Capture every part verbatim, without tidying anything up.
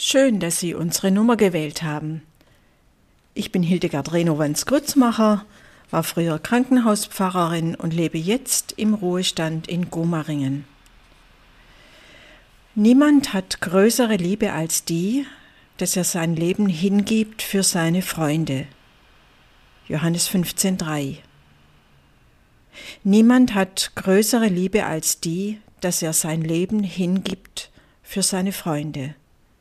Schön, dass Sie unsere Nummer gewählt haben. Ich bin Hildegard Renowans-Grützmacher, war früher Krankenhauspfarrerin und lebe jetzt im Ruhestand in Gomaringen. Niemand hat größere Liebe als die, dass er sein Leben hingibt für seine Freunde. Johannes fünfzehn drei. Niemand hat größere Liebe als die, dass er sein Leben hingibt für seine Freunde.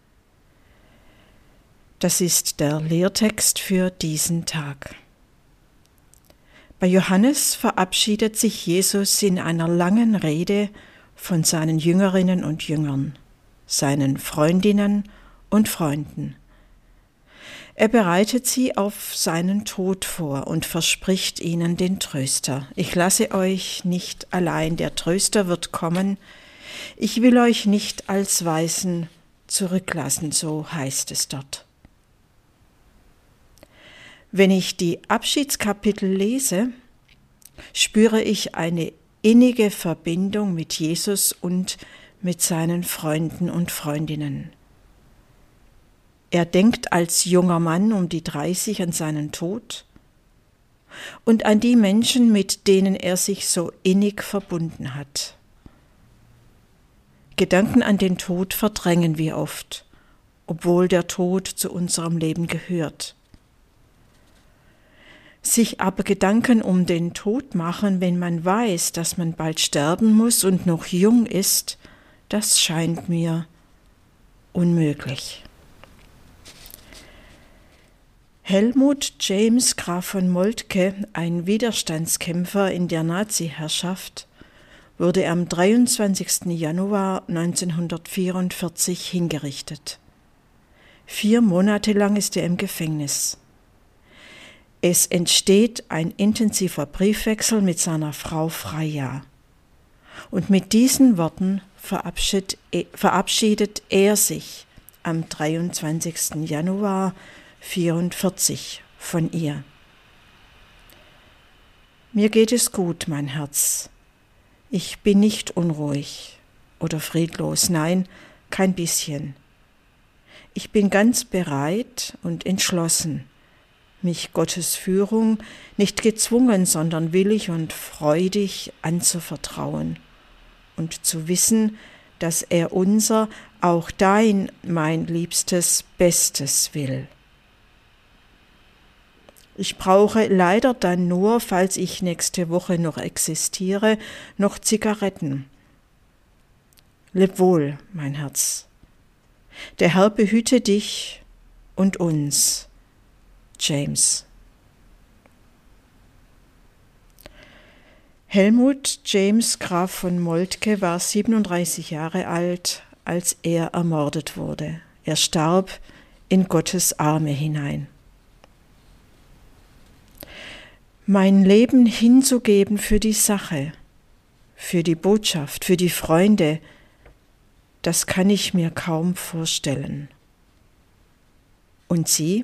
Das ist der Lehrtext für diesen Tag. Bei Johannes verabschiedet sich Jesus in einer langen Rede von seinen Jüngerinnen und Jüngern, seinen Freundinnen und Freunden. Er bereitet sie auf seinen Tod vor und verspricht ihnen den Tröster. Ich lasse euch nicht allein, der Tröster wird kommen. Ich will euch nicht als Waisen zurücklassen, so heißt es dort. Wenn ich die Abschiedskapitel lese, spüre ich eine innige Verbindung mit Jesus und mit seinen Freunden und Freundinnen. Er denkt als junger Mann um die dreißig an seinen Tod und an die Menschen, mit denen er sich so innig verbunden hat. Gedanken an den Tod verdrängen wir oft, obwohl der Tod zu unserem Leben gehört. Sich aber Gedanken um den Tod machen, wenn man weiß, dass man bald sterben muss und noch jung ist, das scheint mir unmöglich. Helmuth James Graf von Moltke, ein Widerstandskämpfer in der Nazi-Herrschaft, wurde am dreiundzwanzigsten Januar neunzehnhundertvierundvierzig hingerichtet. Vier Monate lang ist er im Gefängnis. Es entsteht ein intensiver Briefwechsel mit seiner Frau Freya. Und mit diesen Worten verabschiedet, verabschiedet er sich am dreiundzwanzigsten Januar vierundvierzig von ihr. Mir geht es gut, mein Herz. Ich bin nicht unruhig oder friedlos, nein, kein bisschen. Ich bin ganz bereit und entschlossen, mich Gottes Führung nicht gezwungen, sondern willig und freudig anzuvertrauen und zu wissen, dass er unser, auch dein, mein Liebstes, Bestes will. Ich brauche leider dann nur, falls ich nächste Woche noch existiere, noch Zigaretten. Leb wohl, mein Herz. Der Herr behüte dich und uns. James. Helmuth James Graf von Moltke war siebenunddreißig Jahre alt, als er ermordet wurde. Er starb in Gottes Arme hinein. Mein Leben hinzugeben für die Sache, für die Botschaft, für die Freunde, das kann ich mir kaum vorstellen. Und Sie?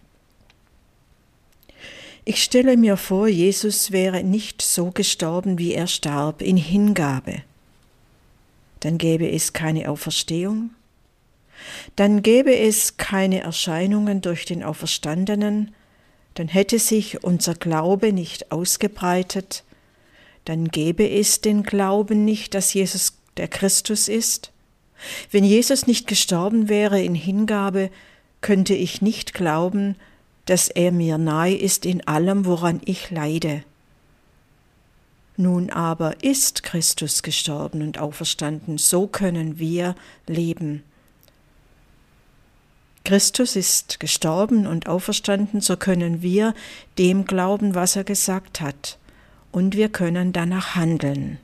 Ich stelle mir vor, Jesus wäre nicht so gestorben, wie er starb, in Hingabe. Dann gäbe es keine Auferstehung, dann gäbe es keine Erscheinungen durch den Auferstandenen, dann hätte sich unser Glaube nicht ausgebreitet, dann gäbe es den Glauben nicht, dass Jesus der Christus ist. Wenn Jesus nicht gestorben wäre in Hingabe, könnte ich nicht glauben, dass er mir nahe ist in allem, woran ich leide. Nun aber ist Christus gestorben und auferstanden, so können wir leben. Christus ist gestorben und auferstanden, so können wir dem glauben, was er gesagt hat, und wir können danach handeln.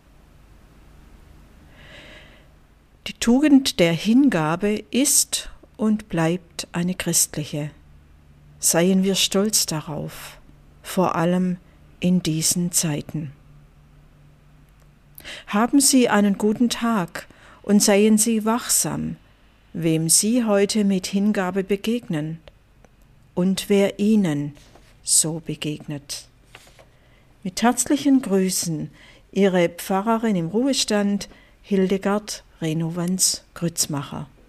Die Tugend der Hingabe ist und bleibt eine christliche. Seien wir stolz darauf, vor allem in diesen Zeiten. Haben Sie einen guten Tag und seien Sie wachsam, wem Sie heute mit Hingabe begegnen und wer Ihnen so begegnet. Mit herzlichen Grüßen, Ihre Pfarrerin im Ruhestand, Hildegard Renowans-Grützmacher.